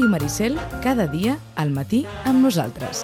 Ràdio Maricel, cada dia al matí amb nosaltres.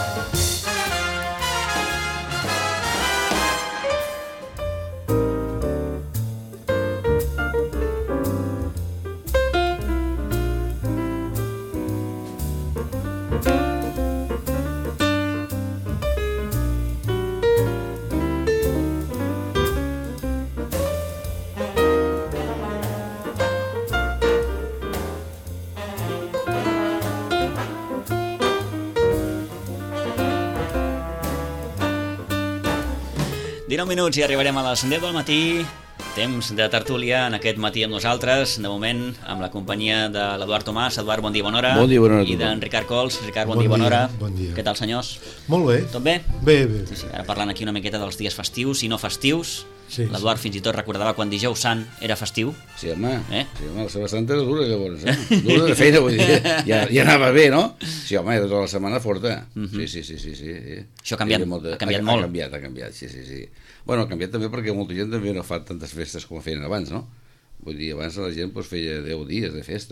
Minuts i arribarem a les 10 del matí, temps de tertúlia en aquest matí amb nosaltres, de moment amb la companyia de l'Eduard Tomàs. Eduard, bon dia, bona hora. Bon dia, bona hora. I d'en Ricard Cols. Ricard, bon dia, bona hora. Bon dia. Què tal, senyors? Molt bé. Tot bé? Bé. Sí, ara parlant aquí una miqueta dels dies festius i no festius. Sí, L'Eduard fins i tot recordava quan dijous sant era festiu. Sí, home, Sí, la Setmana Santa era dura, llavors, dura de feina, vull dir, ja anava bé, no? Sí, home, tota la setmana forta. Sí. Això ha canviat, molt. Ha canviat, sí. Bueno, ha canviat també perquè molta gent també no fa tantes festes com feien abans, no? Vull dir, abans la gent feia 10 dies de festa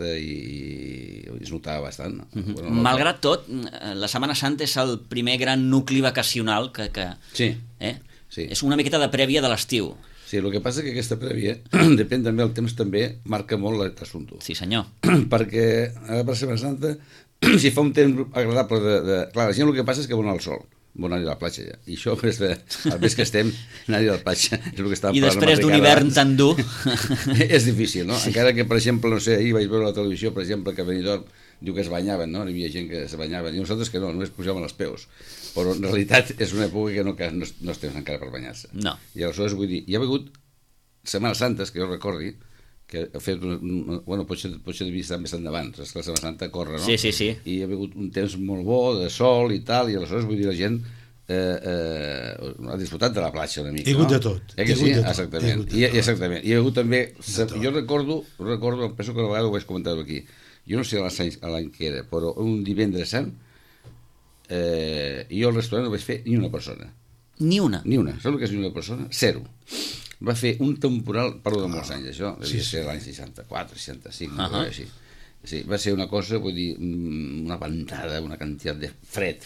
i es notava bastant. Bueno, Malgrat tot, la Setmana Santa és el primer gran nucli vacacional que sí. Sí. És una miqueta de prèvia de l'estiu. Sí, el que passa és que aquesta prèvia, depèn també, el temps també marca molt l'assumpte. Sí, senyor. Perquè a la Setmana Santa, si fa un temps agradable Clar, la gent el que passa és que vol anar al sol, vol anar a la platja ja. I això, al mes que estem, anar a la platja és el que estàvem I després d'un hivern tan dur... És difícil, no? Encara que, per exemple, no sé, ahir vaig veure a la televisió, per exemple, que a Benidorm diu que es banyaven, no? Hi havia gent que es banyaven, i nosaltres que no, només pujaven els peus. Però en realitat és una època que no estem encara per banyar-se. No. I aleshores vull dir, hi ha hagut Setmanes Santes, que jo recordi, que ha fet, bueno, potser devia estar més endavant, és que la Setmana Santa corre, no? Sí. I hi ha hagut un temps molt bo, de sol i tal, i aleshores vull dir, la gent ha disfrutat de la platja una mica, hi ha hagut no? de tot. Sí, exactament. Exactament. I hi ha hagut també, jo recordo, penso que una vegada ho vaig comentar aquí, jo no sé l'any que era, però un divendres sant, jo al restaurant no vaig fer ni una persona. Ni una? Ni una. Saps el que és ni una persona? Zero. Va fer un temporal, parlo de molts anys, això, devia ser l'any 64, 65, així. Sí, va ser una cosa, vull dir, una ventada, una quantitat de fred.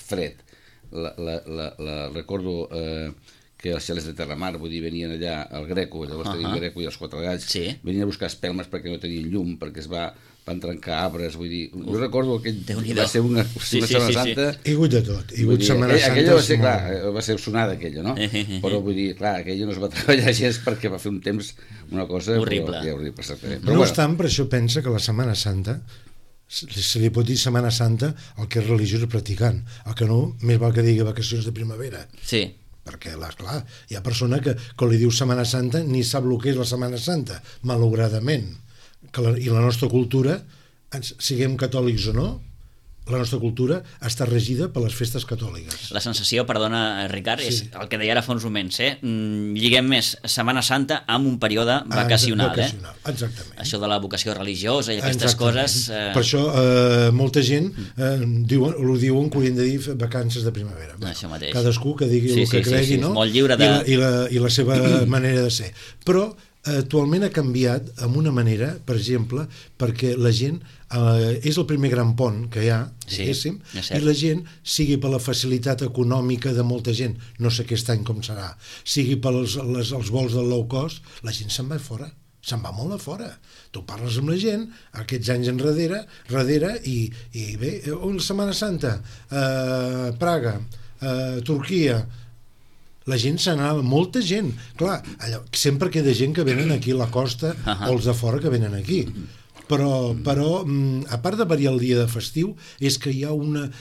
Recordo que els xalets de Terramar, vull dir, venien allà al Greco, llavors tenien Greco i els Quatre Galls, venien a buscar espelmes perquè no tenien llum, perquè van trencar arbres, vull dir, jo recordo que va ser una Setmana Santa... Hi ha hagut de tot, hi ha hagut Setmana Santa... Aquella va ser, clar, va ser sonada aquella, no? Però vull dir, clar, aquella no es va treballar gens perquè va fer un temps, una cosa... Horrible. No obstant, per això pensa que la Setmana Santa, se li pot dir Setmana Santa el que és religiós practicant, el que no, més val que digui vacacions de primavera. Sí. Perquè, clar, hi ha persona que quan li diu Setmana Santa ni sap el que és la Setmana Santa, malauradament. I la nostra cultura, siguem catòlics o no, la nostra cultura està regida per les festes catòliques. La sensació, perdona, Ricard, és el que deia ara fa uns moments, lliguem més Setmana Santa amb un període vacacional. Exactament. Això de la vocació religiosa i aquestes coses... Per això molta gent ho diuen que haurien de dir vacances de primavera. Això mateix. Cadascú que digui el que cregui, no? Molt lliure de... I la seva manera de ser. Però actualment ha canviat amb una manera, per exemple, perquè la gent és el primer gran pont que hi ha, diguéssim, i la gent, sigui per la facilitat econòmica de molta gent, no sé aquest any com serà, sigui per els vols del low cost, la gent se'n va fora, se'n va molt a fora. Tu parles amb la gent aquests anys enrere i bé, la Setmana Santa, Praga, Turquia, la gent se n'anava, molta gent, clar, sempre queda gent que venen aquí a la costa o els de fora que venen aquí, però a part de variar el dia de festiu és que hi ha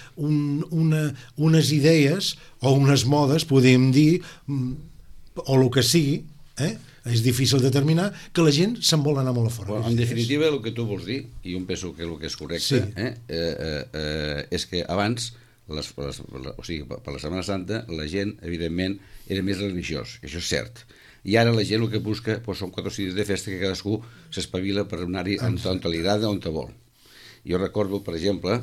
unes idees o unes modes, podem dir, o el que sigui, és difícil determinar, que la gent se'n vol anar molt a fora. En definitiva, el que tu vols dir, i jo penso que el que és correcte, és que abans, o sigui, per la Setmana Santa, la gent, evidentment, era més religiós, això és cert. I ara la gent el que busca són 4 o 6 dies de festa que cadascú s'espavila per anar-hi on li agrada, on te vol. Jo recordo, per exemple,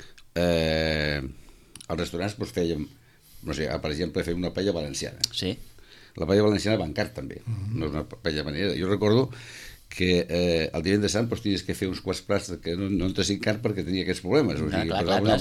als restaurants fèiem, no sé, per exemple, fèiem una paella valenciana. Sí. La paella valenciana va en car, també, no és una paella manera. Jo recordo que el divendres sant tenies que fer uns quants plats que no te cincar perquè tenia aquests problemes. O sigui,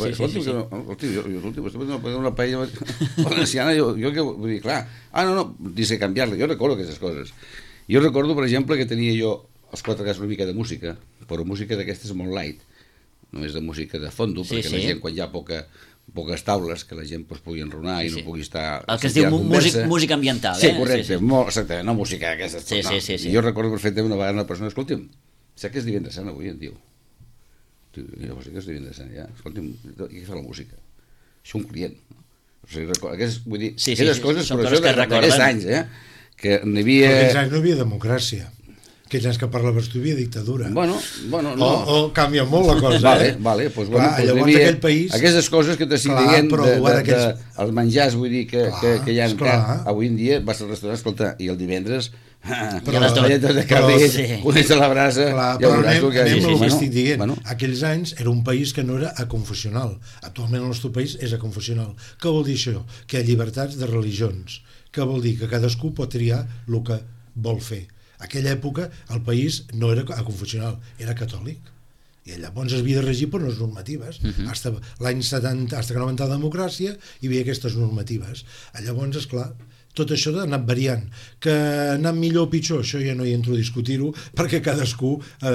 l'últim, una paella valenciana, jo que vull dir, clar, no, dius que canviar-la, jo recordo aquestes coses. Jo recordo, per exemple, que tenia jo als 4 casos una mica de música, però música d'aquestes molt light, només de música de fondo, perquè la gent, quan hi ha poques taules, que la gent pugui enronar i no pugui estar... El que es diu música ambiental, Sí, correcte, exactament, no música d'aquestes. Sí. Jo recordo perfectament una vegada una persona, escolti'm, sé que és divendres sant avui, em diu. Llavors, sé que és divendres sant, ja, escolti'm, i què fa la música? Això un client. Vull dir, aquelles coses, però això d'aquests anys, que n'hi havia... Però aquells anys no hi havia democràcia. Aquells anys que parlaves tu hi havia dictadura. Bueno, no. O canvia molt la cosa, Vale, doncs llavors aquell país... Aquestes coses que t'assiguen els menjars, vull dir, que hi ha avui en dia, vas al restaurant, escolta, i el divendres... les talletes de carrer, coneix a la brasa... Però anem al que estic dient. Aquells anys era un país que no era aconfessional. Actualment el nostre país és aconfessional. Què vol dir això? Que hi ha llibertats de religions. Què vol dir? Que cadascú pot triar el que vol fer. Aquella època el país no era aconfessional, era catòlic. I llavors es havia de regir per unes normatives. Fins l'any 70, fins que no va entrar la democràcia, hi havia aquestes normatives. Llavors, esclar, tot això ha anat variant. Que ha anat millor o pitjor, això ja no hi entro a discutir-ho, perquè cadascú...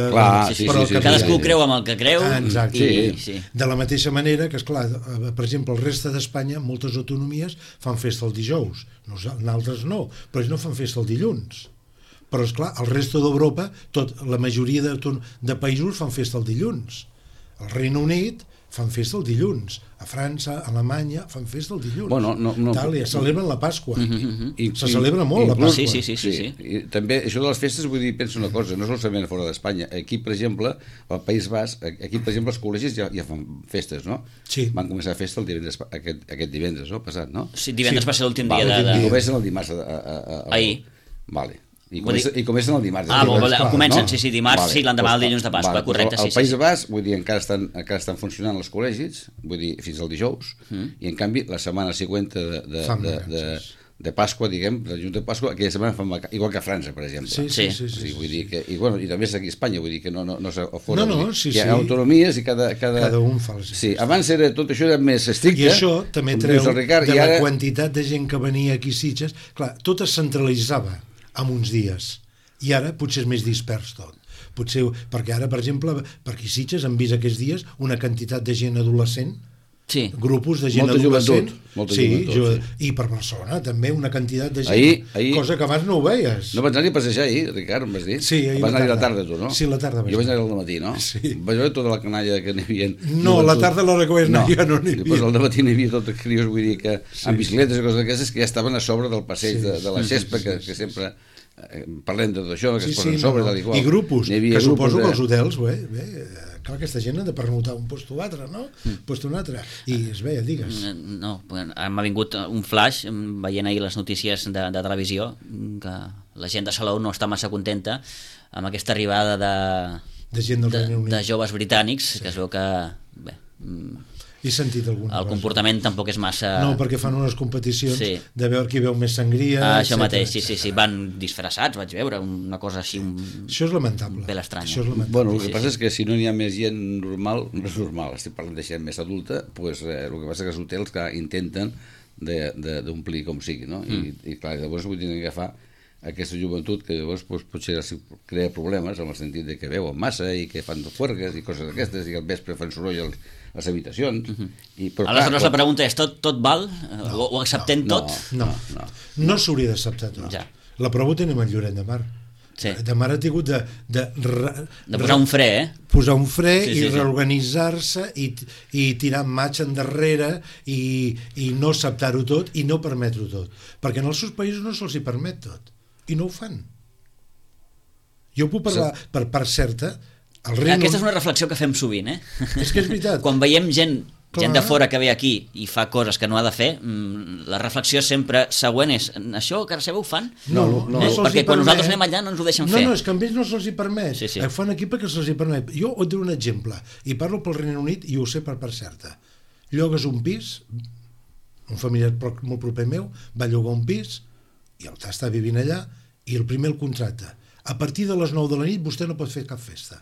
Cadascú creu amb el que creu. Exacte. De la mateixa manera que, esclar, per exemple, el reste d'Espanya, moltes autonomies fan festa el dijous. Nosaltres no, però ells no fan festa el dilluns. Però, esclar, el resto d'Europa, la majoria de països fan festa el dilluns. El Regne Unit fan festa el dilluns. A França, a Alemanya, fan festa el dilluns. Itàlia, celebren la Pasqua. Se celebra molt la Pasqua. Sí. I també, això de les festes, vull dir, penso una cosa, no solament fora d'Espanya. Aquí, per exemple, al País Basc, aquí, per exemple, els col·legis ja fan festes, no? Sí. Van començar a festa el divendres, aquest divendres, no? Passat, no? Sí, divendres va ser l'últim dia de... I comencen el dimarts. Ahir. Vale. I comencen el dimarts. Comencen, sí, dimarts, sí, l'endemà del dilluns de Pasqua, correcte. Al País Basc, vull dir, encara estan funcionant els col·legis, vull dir, fins al dijous, i en canvi la setmana següent de Pasqua, diguem, del dilluns de Pasqua, aquella setmana fan igual que a França, per exemple. Sí. Vull dir que, i també és aquí a Espanya, vull dir que no sí. Hi ha autonomies i cada un fa el seu. Sí, abans tot això era més estricte. I això també treu de la quantitat de gent que venia aquí a Sitges. Clar, tot es centralitzava en uns dies, i ara potser és més dispers tot. Potser, perquè ara, per exemple, per aquí Sitges han vist aquests dies una quantitat de gent adolescent, grupos de gent adolescent, i per Barcelona també una quantitat de gent, cosa que abans no ho veies. No vas anar-hi a passejar ahir, Ricard, em vas dir? Sí, ahir vas anar-hi a la tarda, tu, no? Sí, a la tarda vaig anar. Jo vaig anar al matí, no? Sí. Vaig veure tota la canalla que n'hi havia. No, a la tarda a l'hora que vaig anar jo no n'hi havia. Al matí n'hi havia tots els crios, vull dir que amb bicicletes i coses d'aquestes que ja estaven a sobre del passeig de la Xespa, que sempre... parlem de tot això, que es posen sobre i grupos, que suposo que els hotels clar, aquesta gent ha de pernotar un post o altre, no? Post un altre, i es veia, digues. No, m'ha vingut un flash veient ahir les notícies de televisió que la gent de Salou no està massa contenta amb aquesta arribada de gent del Regne Unit, de joves britànics, que es veu que he sentit alguna cosa. El comportament tampoc és massa... No, perquè fan unes competicions de veure qui veu més sangria... Això mateix, sí, van disfressats, vaig veure, una cosa així... Això és lamentable. Ben estrany. Bueno, el que passa és que si no hi ha més gent normal, no és normal, estic parlant de gent més adulta, doncs el que passa és que els hotels que intenten d'omplir com sigui, no? I clar, llavors vull dir que agafar aquesta joventut que llavors potser crea problemes en el sentit de que veuen massa i que fan fuergues i coses d'aquestes i al vespre fan soroll a les habitacions. Aleshores la pregunta és, tot val? Ho acceptem tot? No s'hauria d'acceptar tot. La prova ho tenim en Lloret de Mar. De Mar ha tingut de posar un fre, posar un fre i reorganitzar-se i tirar maig endarrere i no acceptar-ho tot i no permetre-ho tot. Perquè en els seus països no se'ls hi permet tot. I no ho fan. Jo puc parlar per part certa. Aquesta és una reflexió que fem sovint, És que és veritat. Quan veiem gent de fora que ve aquí i fa coses que no ha de fer, la reflexió sempre següent és, això que ara sabeu ho fan? No, perquè quan nosaltres anem allà no ens ho deixen fer. No, és que amb ells no se'ls hi permet. Ho fan aquí perquè se'ls hi permet. Jo et diré un exemple, i parlo pel Regne Unit i ho sé per part certa. Llogues un pis, un familiar molt proper meu va llogar un pis i el està vivint allà i el primer el contracta. A partir de les 9 de la nit vostè no pot fer cap festa.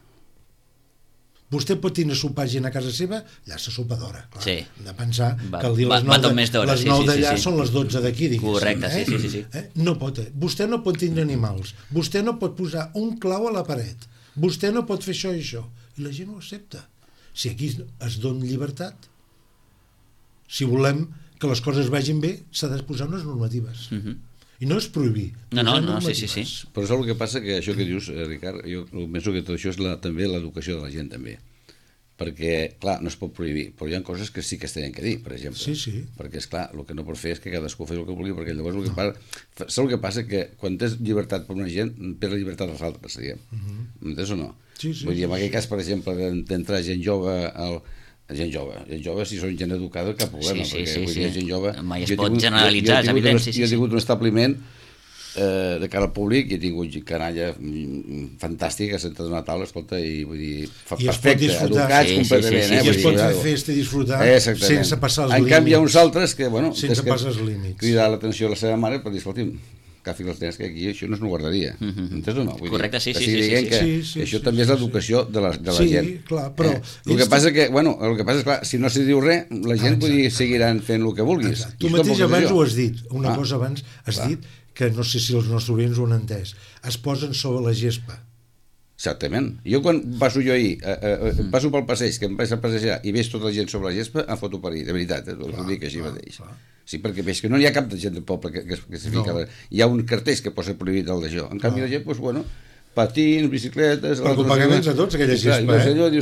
Vostè pot tenir sopar gent a casa seva, allà se sopa d'hora. Sí. Hem de pensar que el dia les 9 d'allà són les 12 d'aquí, diguéssim. Correcte, sí. No pot. Vostè no pot tenir animals. Vostè no pot posar un clau a la paret. Vostè no pot fer això i això. I la gent ho accepta. Si aquí es dona llibertat, si volem que les coses vagin bé, s'ha de posar unes normatives. I no és prohibir. No, sí. Però és el que passa que això que dius, Ricard, jo penso que tot això és també l'educació de la gent també. Perquè, clar, no es pot prohibir, però hi ha coses que sí que es tenen que dir, per exemple. Sí. Perquè, esclar, el que no pots fer és que cadascú faci el que vulgui, perquè llavors saps el que passa? Que quan tens llibertat per una gent, perd la llibertat als altres, diguem. M'entens o no? Sí. Vull dir, en aquell cas, per exemple, d'entrar gent jove gent jove, si són gent educada, cap problema, perquè vull dir, gent jove... Mai es pot generalitzar, és evident. Jo he tingut un establiment de cara al públic i he tingut canalla fantàstica, sentat a una taula, escolta, i vull dir, perfecte, educats completament. I es pot fer festa i disfrutar sense passar els límits. En canvi, hi ha uns altres que, bueno, sense passar els límits. Cridar l'atenció a la seva mare per dir, escolti'm, que els nens que aquí això no és una guarderia. Entens o no? Correcte, sí. Això també és l'educació de la gent. Sí, clar, però... El que passa és, clar, si no se diu res, la gent seguiran fent el que vulguis. Tu mateix abans ho has dit, una cosa abans has dit, que no sé si els nostres oients ho han entès, es posen sobre la gespa. Exactament. Jo quan passo ahir, passo pel passeig, que em vaig a passejar i veig tota la gent sobre la gespa, em foto per ahir, de veritat, ho dic així mateix. Sí, perquè veig que no hi ha cap de gent del poble que se fica... Hi ha un cartell que posa prohibit el d'això. En canvi la gent, doncs, bueno, patins, bicicletes... Perquè ho paguem entre tots, aquella gespa,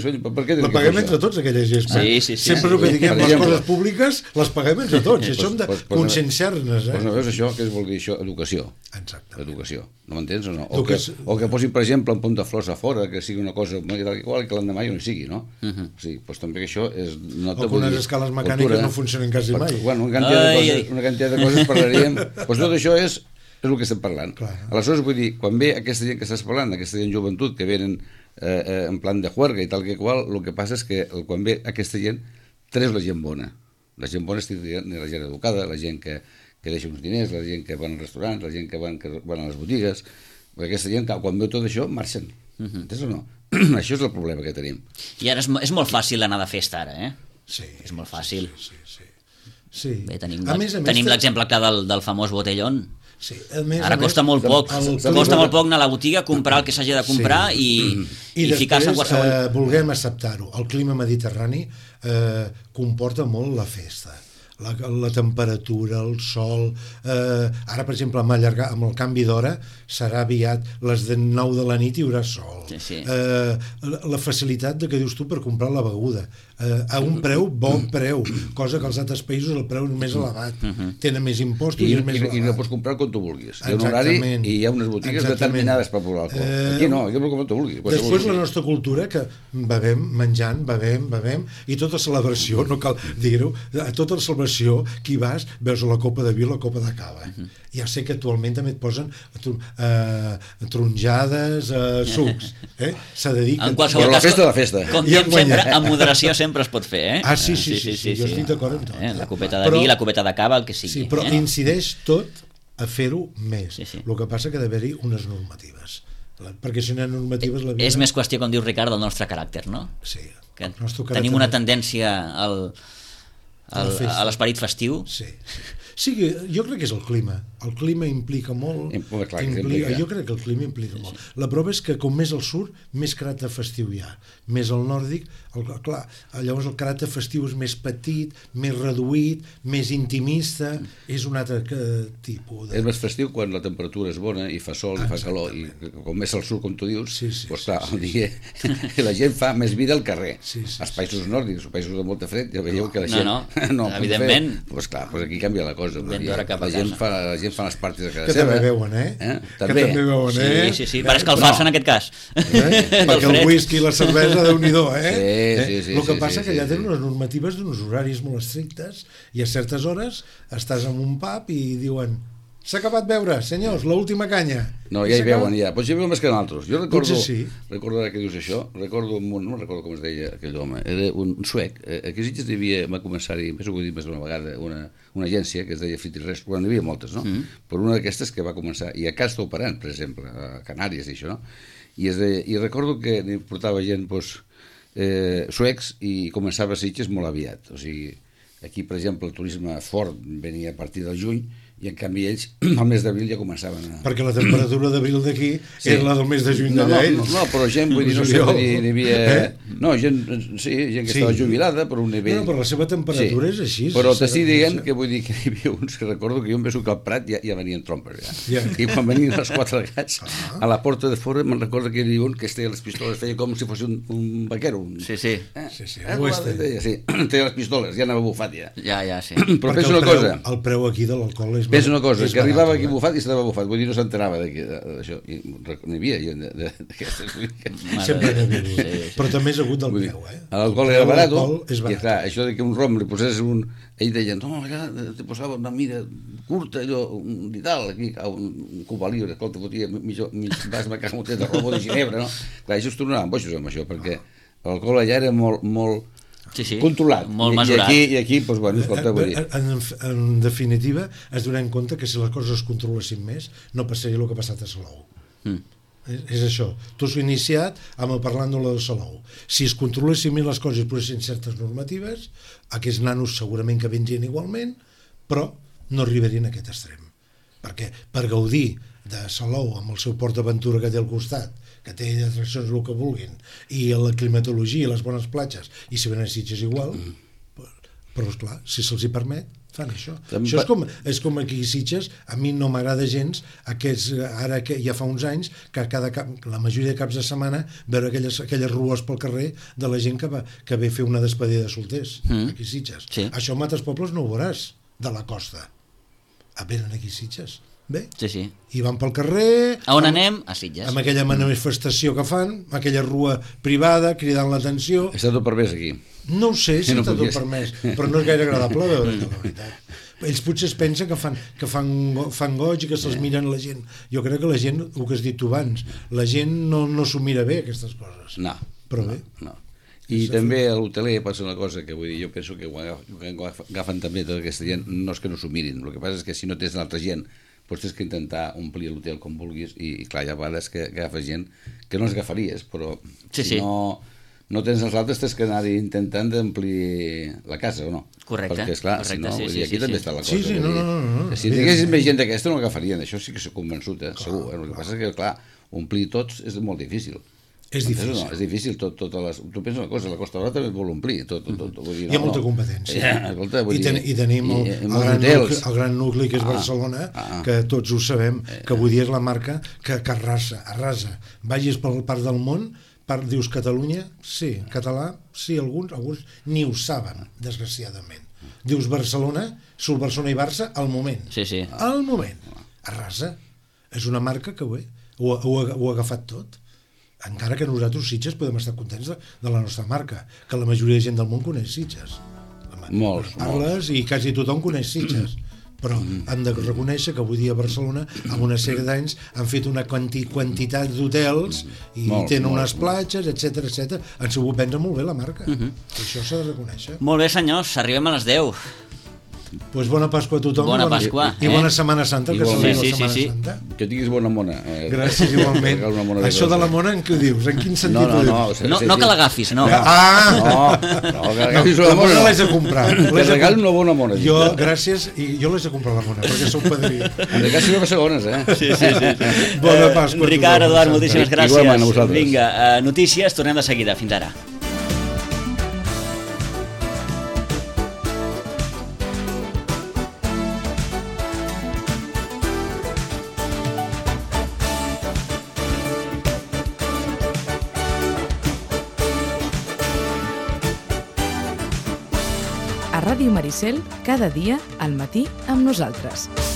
la paguem entre tots, aquella gespa. Sí. Sempre el que diguem, les coses públiques les paguem entre tots, això hem de conscienciar-nos. Doncs no veus això? Què vol dir això? Educació. Exacte. Educació. No m'entens o no? O que posin, per exemple, un punt de flors a fora, que sigui una cosa igual que l'endemà i no hi sigui, no? Sí, doncs també que això és... O que unes escales mecàniques no funcionen quasi mai. Bueno, una quantitat de coses parlaríem. Doncs tot això és el que estem parlant. Aleshores, vull dir, quan ve aquesta gent que estàs parlant, aquesta gent joventut que venen en plan de juerga i tal que qual, el que passa és que quan ve aquesta gent, treus la gent bona. La gent bona és la gent educada, la gent que deixa uns diners, la gent que van als restaurants, la gent que van a les botigues, perquè aquesta gent, quan veu tot això, marxen. Entens o no? Això és el problema que tenim. I ara és molt fàcil anar de festa, ara, Sí. És molt fàcil. Sí. Bé, tenim l'exemple clar del famós botellón. Sí, ara costa molt poc anar a la botiga, comprar el que s'hagi de comprar i ficar-se en qualsevol... Volguem acceptar-ho, el clima mediterrani comporta molt la festa, la temperatura, el sol. Ara, per exemple, amb el canvi d'hora serà aviat les de 9 de la nit hi haurà sol. La facilitat que dius tu per comprar la beguda a un preu, bon preu, cosa que als altres països el preu és més elevat, tenen més impostos i és més elevat. I no pots comprar com tu vulguis. Hi ha un horari i hi ha unes botigues determinades per provar alcohol. Aquí no, aquí com tu vulguis. Després la nostra cultura, que bevem, menjant, bevem, i tota celebració, no cal dir-ho, a tota la celebració que hi vas, veus la copa de vi o la copa de cava. Ja sé que actualment també et posen tronjades, sucs. S'ha de dir que... Però la festa de la festa. Com diem sempre, amb moderació sempre es pot fer, Sí, jo estic d'acord amb tot. La copeta de vi, la copeta de cava, el que sigui. Sí, però incideix tot a fer-ho més. El que passa que ha d'haver-hi unes normatives. Perquè si no hi ha normatives la vida... És més qüestió, com diu Ricard, del nostre caràcter, no? Sí. Tenim una tendència a l'esperit festiu. Sí, jo crec que és el clima. El clima implica molt. Jo crec que el clima implica molt. La prova és que com més al sud, més caràcter festiu hi ha. Més al nòrdic, clar, llavors el caràcter festiu és més petit, més reduït, més intimista, és un altre tipus. És més festiu quan la temperatura és bona i fa sol i fa calor, i com més al sud, com tu dius, doncs clar, la gent fa més vida al carrer. Els països nòrdics, els països de molta fred, ja veieu que la gent... No, evidentment. Doncs clar, aquí canvia la cosa. La gent fa les parties de casa seva. Que també veuen, També. Sí, per escalfar-se en aquest cas. Perquè el whisky i la cervesa, Déu-n'hi-do, Sí. El que passa que ja tenen unes normatives d'uns horaris molt estrictes i a certes hores estàs en un pub i diuen s'ha acabat beure, senyors, l'última canya. No, ja hi veuen, ja. Potser hi veuen més que nosaltres. Jo recordo, sí. Recordo ara que dius això, no recordo com es deia aquell home, era un suec. Aquí a Sitges va començar-hi, penso que ho he dit més d'una vegada, una agència que es deia Fit i Rest, però n'hi havia moltes, no? Però una d'aquestes que va començar, i a casa està operant, per exemple, a Canàries i això, no? I recordo que n'hi portava gent, suecs, i començava a Sitges molt aviat. O sigui, aquí, per exemple, el turisme fort venia a partir del juny, i en canvi ells al mes d'abril ja començaven a... Perquè la temperatura d'abril d'aquí és la del mes de juny d'allà ells. No, però gent, vull dir, no sé, n'hi havia... No, gent que estava jubilada, però un nivell... No, però la seva temperatura és així. Però t'estic dient que vull dir que hi havia uns que recordo que jo em penso que al Prat ja venien trompes, ja. I quan venien els 4 gats, a la porta de fora me'n recordo que hi havia un que es treia les pistoles, feia com si fos un vaquero. Sí. Sí, treia les pistoles, ja anava bufat, ja. Ja, sí. Però penso una cosa... El preu aquí de l'alcohol és... Pensa una cosa, que arribava aquí bufat i estava bufat, vull dir, no s'enterava d'això, n'hi havia jo d'aquestes. Sempre n'hi havia, però també és agut del preu, l'alcohol era barat, i clar, això que un rom li posés ell deia, no, allà te posava una mira curta, allò, i tal, aquí, un cuba libre, escolta, fotia mig vas me cago de robo de Ginebra, no? Clar, això es tornaven boixos amb això, perquè l'alcohol allà era molt controlat. Molt mesurat. I aquí, doncs, bueno, escolta, vull dir... En definitiva, es donem compte que si les coses es controlessin més, no passaria el que ha passat a Salou. És això. Tu has iniciat amb parlant de Salou. Si es controlessin més les coses i posessin certes normatives, aquests nanos segurament que vengien igualment, però no arribarien a aquest extrem. Perquè per gaudir de Salou amb el seu port d'aventura que té al costat, que té atraccions el que vulguin, i la climatologia i les bones platges, i si venen a Sitges igual, però esclar, si se'ls hi permet, fan això. Això és com aquí a Sitges, a mi no m'agrada gens ara que ja fa uns anys que la majoria de caps de setmana veure aquelles rues pel carrer de la gent que ve a fer una despedida de solters aquí a Sitges. Això en altres pobles no ho veuràs, de la costa. Venen aquí a Sitges. Bé, i van pel carrer... A on anem? A Sitges. Amb aquella manifestació que fan, aquella rua privada, cridant l'atenció... Està tot permès aquí. No ho sé si està tot permès, però no és gaire agradable veure la veritat. Ells potser es pensen que fan goig i que se'ls miren la gent. Jo crec que la gent, el que has dit tu abans, la gent no s'ho mira bé, aquestes coses. No. Però bé. No. I també a l'hoteler passa una cosa que vull dir, jo penso que agafen també tota aquesta gent, no és que no s'ho mirin, el que passa és que si no tens l'altra gent, doncs tens que intentar omplir l'hotel com vulguis i clar, hi ha vegades que agafes gent que no els agafaries, però si no tens els altres tens que anar intentant d'omplir la casa, o no? Correcte. Perquè, esclar, si no, aquí també està la cosa. No. Si tinguessin més gent d'aquesta no l'agafarien, això sí que soc convençut, segur. El que passa és que, clar, omplir tots és molt difícil. És difícil. No, és difícil. Tu penses una cosa, la Costa Brava també vol omplir. Hi ha molta competència. I tenim el gran nucli que és Barcelona, que tots ho sabem, que avui dia és la marca que arrasa. Vagis pel part del món, dius Catalunya, sí, català, sí, alguns ni ho saben, desgraciadament. Dius Barcelona, surt Barcelona i Barça al moment. Al moment. Arrasa. És una marca que ho ha agafat tot. Encara que nosaltres, Sitges, podem estar contents de la nostra marca, que la majoria de gent del món coneix Sitges. Parles i quasi tothom coneix Sitges. Però hem de reconèixer que avui dia a Barcelona, amb una sèrie d'anys, han fet una quantitat d'hotels i tenen unes platges, etc. Han sabut vendre molt bé la marca. Això s'ha de reconèixer. Molt bé, senyors, arribem a les 10. Doncs bona Pasqua a tothom. Bona Pasqua. I bona Setmana Santa, que celebra la Setmana Santa. Que tinguis bona mona. Gràcies, igualment. Això de la mona, en què ho dius? En quin sentit ho dius? No que l'agafis, no. No, que l'agafis una mona. No l'haig de comprar. Que regali una bona mona. Jo, gràcies, i jo l'haig de comprar la mona, perquè sou padrí. En cas, si no segones, Sí. Bona Pasqua. Ricard, Eduard, moltíssimes gràcies. Vinga, notícies, tornem de seguida. Fins ara. A Ràdio Maricel, cada dia al matí amb nosaltres.